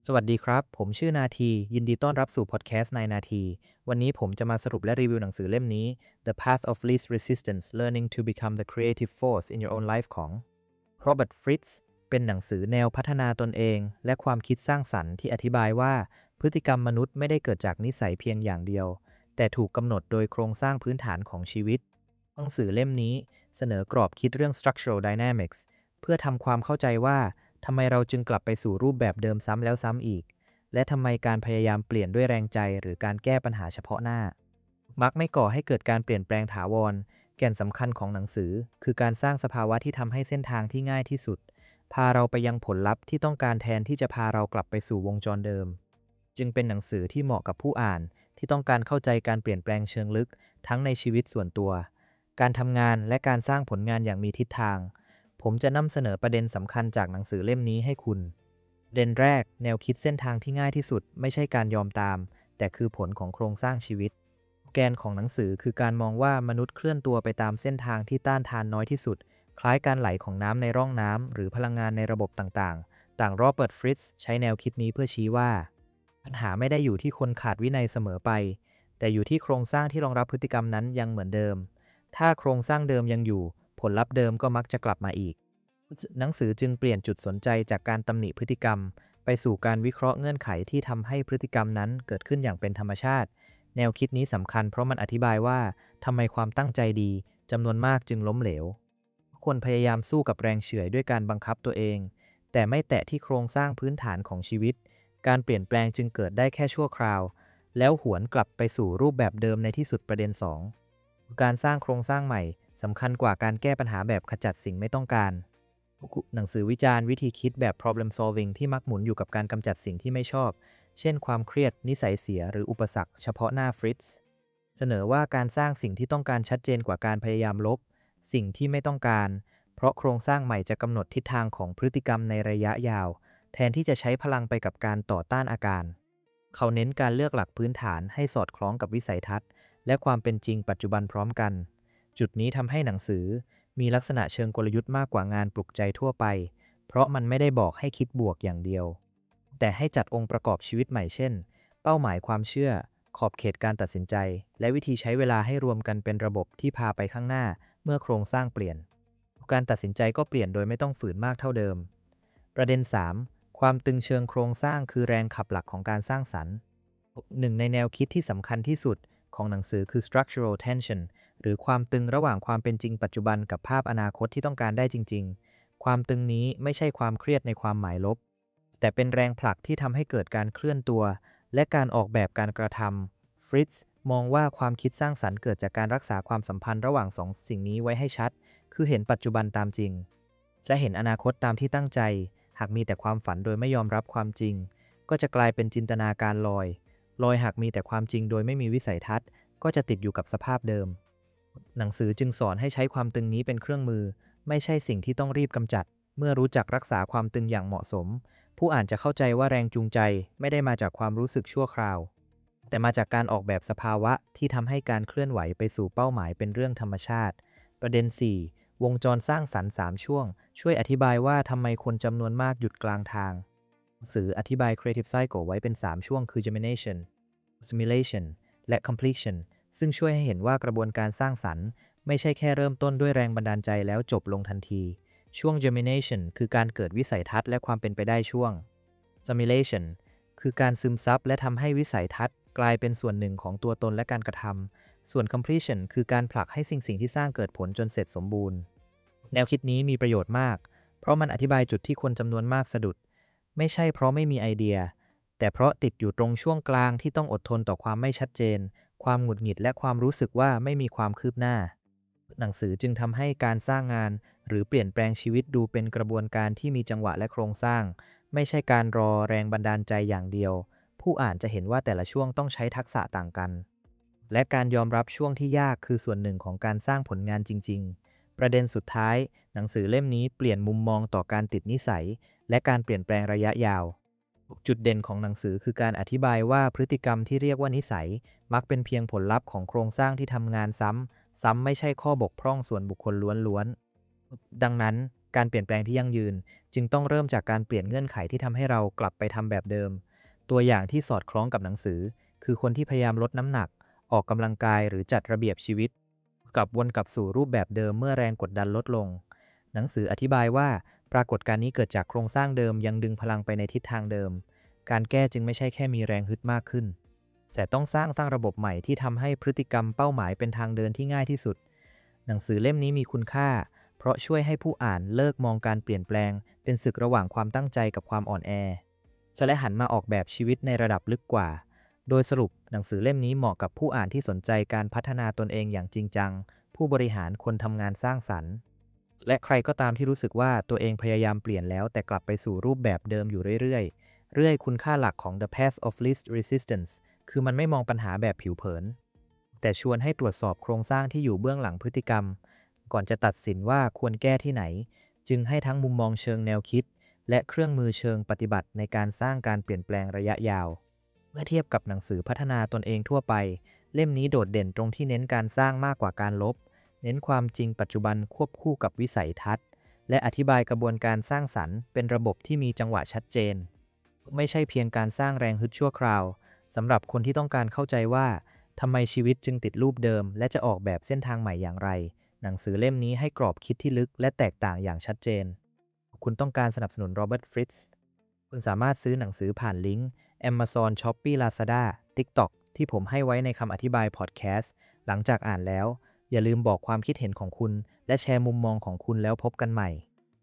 สวัสดีครับ ผมชื่อนาที ยินดีต้อนรับสู่พอดแคสต์ในนาที วันนี้ผมจะมาสรุปและรีวิวหนังสือเล่มนี้ The Path of Least Resistance Learning to Become the Creative Force in Your Own Life ของ Robert Fritz เป็นหนังสือแนวพัฒนาตนเองและความคิดสร้างสรรค์ที่อธิบายว่าพฤติกรรมมนุษย์ไม่ได้เกิดจากนิสัยเพียงอย่างเดียว แต่ถูกกำหนดโดยโครงสร้างพื้นฐานของชีวิต หนังสือเล่มนี้เสนอกรอบคิดเรื่อง structural dynamics เพื่อทำความเข้าใจว่าทำไมเราจึงกลับไปสู่รูปแบบเดิมซ้ำแล้วซ้ำอีก และทำไมการพยายามเปลี่ยนด้วยแรงใจหรือการแก้ปัญหาเฉพาะหน้ามักไม่ก่อให้เกิดการเปลี่ยนแปลงถาวรแก่นสำคัญของหนังสือคือการสร้างสภาวะที่ทำให้เส้นทางที่ง่ายที่สุดพาเราไปยังผลลัพธ์ที่ต้องการแทนที่จะพาเรากลับไปสู่วงจรเดิมจึงเป็นหนังสือที่เหมาะกับผู้อ่านที่ต้องการเข้าใจการเปลี่ยนแปลงเชิงลึกทั้งในชีวิตส่วนตัวการทำงานและการสร้างผลงานอย่างมีทิศทางผมจะนำเสนอประเด็นสำคัญจากหนังสือเล่มนี้ให้คุณประเด็นแรกแนวคิดเส้นทางที่ง่ายที่สุดไม่ใช่การยอมตามแต่คือผลของโครงสร้างชีวิตแกนของหนังสือคือการมองว่ามนุษย์เคลื่อนตัวไปตามเส้นทางที่ต้านทานน้อยที่สุดคล้ายการไหลของน้ำในร่องน้ำหรือพลังงานในระบบต่างๆโรเบิร์ต ฟริตซ์ใช้แนวคิดนี้เพื่อชี้ว่าปัญหาไม่ได้อยู่ที่คนขาดวินัยเสมอไปแต่อยู่ที่โครงสร้างที่รองรับพฤติกรรมนั้นยังเหมือนเดิมถ้าโครงสร้างเดิมยังอยู่ผลลัพธ์เดิมก็มักจะกลับมาอีกหนังสือจึงเปลี่ยนจุดสนใจจากการตำหนิพฤติกรรมไปสู่การวิเคราะห์เงื่อนไขที่ทำให้พฤติกรรมนั้นเกิดขึ้นอย่างเป็นธรรมชาติแนวคิดนี้สำคัญเพราะมันอธิบายว่าทำไมความตั้งใจดีจำนวนมากจึงล้มเหลวคนพยายามสู้กับแรงเฉื่อยด้วยการบังคับตัวเองแต่ไม่แตะที่โครงสร้างพื้นฐานของชีวิตการเปลี่ยนแปลงจึงเกิดได้แค่ชั่วคราวแล้วหวนกลับไปสู่รูปแบบเดิมในที่สุดประเด็น2การสร้างโครงสร้างใหม่สำคัญกว่าการแก้ปัญหาแบบขจัดสิ่งไม่ต้องการหนังสือวิจารณ์วิธีคิดแบบ problem solving ที่มักหมุนอยู่กับการกำจัดสิ่งที่ไม่ชอบเช่นความเครียดนิสัยเสียหรืออุปสรรคเฉพาะหน้าฟริตซ์เสนอว่าการสร้างสิ่งที่ต้องการชัดเจนกว่าการพยายามลบสิ่งที่ไม่ต้องการเพราะโครงสร้างใหม่จะกำหนดทิศทางของพฤติกรรมในระยะยาวแทนที่จะใช้พลังไปกับการต่อต้านอาการเขาเน้นการเลือกหลักพื้นฐานให้สอดคล้องกับวิสัยทัศน์และความเป็นจริงปัจจุบันพร้อมกันจุดนี้ทำให้หนังสือมีลักษณะเชิงกลยุทธ์มากกว่างานปลุกใจทั่วไปเพราะมันไม่ได้บอกให้คิดบวกอย่างเดียวแต่ให้จัดองค์ประกอบชีวิตใหม่เช่นเป้าหมายความเชื่อขอบเขตการตัดสินใจและวิธีใช้เวลาให้รวมกันเป็นระบบที่พาไปข้างหน้าเมื่อโครงสร้างเปลี่ยนการตัดสินใจก็เปลี่ยนโดยไม่ต้องฝืนมากเท่าเดิมประเด็น3ความตึงเชิงโครงสร้างคือแรงขับหลักของการสร้างสรรค์หนึ่งในแนวคิดที่สำคัญที่สุดของหนังสือคือ structural tension หรือความตึงระหว่างความเป็นจริงปัจจุบันกับภาพอนาคตที่ต้องการได้จริงๆความตึงนี้ไม่ใช่ความเครียดในความหมายลบแต่เป็นแรงผลักที่ทำให้เกิดการเคลื่อนตัวและการออกแบบการกระทำฟริตซ์มองว่าความคิดสร้างสรรค์เกิดจากการรักษาความสัมพันธ์ระหว่างสองสิ่งนี้ไว้ให้ชัดคือเห็นปัจจุบันตามจริงและเห็นอนาคตตามที่ตั้งใจหากมีแต่ความฝันโดยไม่ยอมรับความจริงก็จะกลายเป็นจินตนาการลอยหากมีแต่ความจริงโดยไม่มีวิสัยทัศน์ก็จะติดอยู่กับสภาพเดิมหนังสือจึงสอนให้ใช้ความตึงนี้เป็นเครื่องมือไม่ใช่สิ่งที่ต้องรีบกำจัดเมื่อรู้จักรักษาความตึงอย่างเหมาะสมผู้อ่านจะเข้าใจว่าแรงจูงใจไม่ได้มาจากความรู้สึกชั่วคราวแต่มาจากการออกแบบสภาวะที่ทำให้การเคลื่อนไหวไปสู่เป้าหมายเป็นเรื่องธรรมชาติประเด็น4วงจรสร้างสรรค์3ช่วงช่วยอธิบายว่าทำไมคนจำนวนมากหยุดกลางทางหนังสืออธิบาย Creative Cycle ไว้เป็น3ช่วงคือ Germination Assimilation และ Completion ซึ่งช่วยให้เห็นว่ากระบวนการสร้างสรรค์ไม่ใช่แค่เริ่มต้นด้วยแรงบันดาลใจแล้วจบลงทันทีช่วง Germination คือการเกิดวิสัยทัศน์และความเป็นไปได้ช่วง Assimilation คือการซึมซับและทำให้วิสัยทัศน์กลายเป็นส่วนหนึ่งของตัวตนและการกระทำส่วน Completion คือการผลักให้สิ่งที่สร้างเกิดผลจนเสร็จสมบูรณ์แนวคิดนี้มีประโยชน์มากเพราะมันอธิบายจุดที่คนจำนวนมากสะดุดไม่ใช่เพราะไม่มีไอเดียแต่เพราะติดอยู่ตรงช่วงกลางที่ต้องอดทนต่อความไม่ชัดเจนความหงุดหงิดและความรู้สึกว่าไม่มีความคืบหน้าหนังสือจึงทำให้การสร้างงานหรือเปลี่ยนแปลงชีวิตดูเป็นกระบวนการที่มีจังหวะและโครงสร้างไม่ใช่การรอแรงบันดาลใจอย่างเดียวผู้อ่านจะเห็นว่าแต่ละช่วงต้องใช้ทักษะต่างกันและการยอมรับช่วงที่ยากคือส่วนหนึ่งของการสร้างผลงานจริงๆประเด็นสุดท้ายหนังสือเล่มนี้เปลี่ยนมุมมองต่อการติดนิสัยและการเปลี่ยนแปลงระยะยาวจุดเด่นของหนังสือคือการอธิบายว่าพฤติกรรมที่เรียกว่านิสัยมักเป็นเพียงผลลัพธ์ของโครงสร้างที่ทำงานซ้ำไม่ใช่ข้อบกพร่องส่วนบุคคลล้วนๆดังนั้นการเปลี่ยนแปลงที่ยั่งยืนจึงต้องเริ่มจากการเปลี่ยนเงื่อนไขที่ทำให้เรากลับไปทำแบบเดิมตัวอย่างที่สอดคล้องกับหนังสือคือคนที่พยายามลดน้ำหนักออกกำลังกายหรือจัดระเบียบชีวิตกลับวนกลับสู่รูปแบบเดิมเมื่อแรงกดดันลดลงหนังสืออธิบายว่าปรากฏการณ์นี้เกิดจากโครงสร้างเดิมยังดึงพลังไปในทิศทางเดิมการแก้จึงไม่ใช่แค่มีแรงฮึดมากขึ้นแต่ต้องสร้างระบบใหม่ที่ทำให้พฤติกรรมเป้าหมายเป็นทางเดินที่ง่ายที่สุดหนังสือเล่มนี้มีคุณค่าเพราะช่วยให้ผู้อ่านเลิกมองการเปลี่ยนแปลงเป็นศึกระหว่างความตั้งใจกับความอ่อนแอและหันมาออกแบบชีวิตในระดับลึกกว่าโดยสรุปหนังสือเล่มนี้เหมาะกับผู้อ่านที่สนใจการพัฒนาตนเองอย่างจริงจังผู้บริหารคนทำงานสร้างสรรค์และใครก็ตามที่รู้สึกว่าตัวเองพยายามเปลี่ยนแล้วแต่กลับไปสู่รูปแบบเดิมอยู่เรื่อยๆคุณค่าหลักของ The Path of Least Resistance คือมันไม่มองปัญหาแบบผิวเผินแต่ชวนให้ตรวจสอบโครงสร้างที่อยู่เบื้องหลังพฤติกรรมก่อนจะตัดสินว่าควรแก้ที่ไหนจึงให้ทั้งมุมมองเชิงแนวคิดและเครื่องมือเชิงปฏิบัติในการสร้างการเปลี่ยนแปลงระยะยาวเมื่อเทียบกับหนังสือพัฒนาตนเองทั่วไปเล่มนี้โดดเด่นตรงที่เน้นการสร้างมากกว่าการลบเน้นความจริงปัจจุบันควบคู่กับวิสัยทัศน์และอธิบายกระบวนการสร้างสรรค์เป็นระบบที่มีจังหวะชัดเจนไม่ใช่เพียงการสร้างแรงฮึดชั่วคราวสำหรับคนที่ต้องการเข้าใจว่าทำไมชีวิตจึงติดรูปเดิมและจะออกแบบเส้นทางใหม่อย่างไรหนังสือเล่มนี้ให้กรอบคิดที่ลึกและแตกต่างอย่างชัดเจนคุณต้องการสนับสนุนโรเบิร์ตฟริตซ์คุณสามารถซื้อหนังสือผ่านลิงก์ Amazon Shopee Lazada TikTok ที่ผมให้ไว้ในคำอธิบายพอดแคสต์หลังจากอ่านแล้วอย่าลืมบอกความคิดเห็นของคุณและแชร์มุมมองของคุณแล้วพบกันใหม่